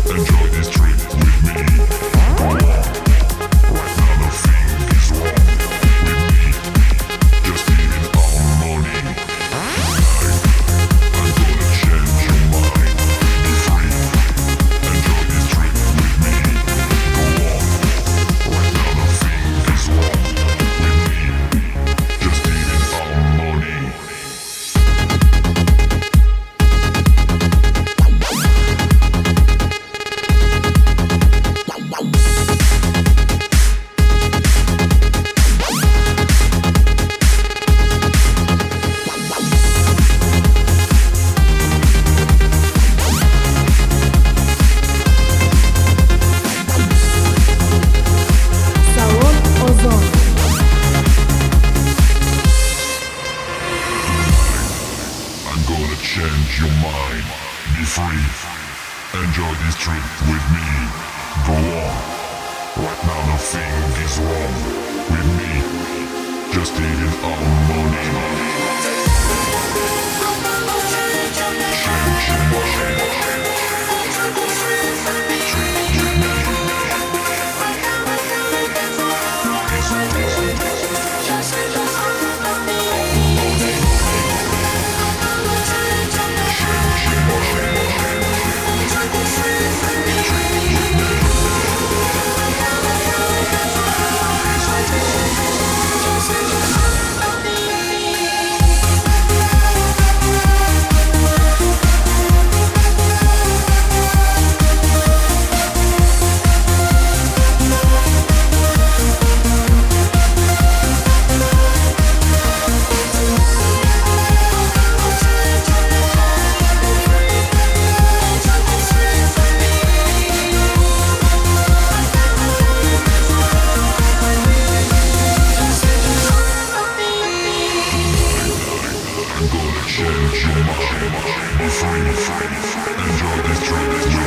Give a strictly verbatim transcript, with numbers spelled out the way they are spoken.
Enjoy this trip with me. Go on. Right now nothing is wrong with me. Just living harmony. Tonight, I'm gonna change your mind. Be free. Enjoy this trip with me. Go on. Right now nothing is wrong with me. Just living harmony. Салон Озон. I'm gonna change your mind. Be free. Enjoy this trip with me. Go on. Right now nothing is wrong with me. Just living harmony. Change your mind. Trip with me. It's wrong. I'm gonna change your mind. Be free, free. Enjoy this trip.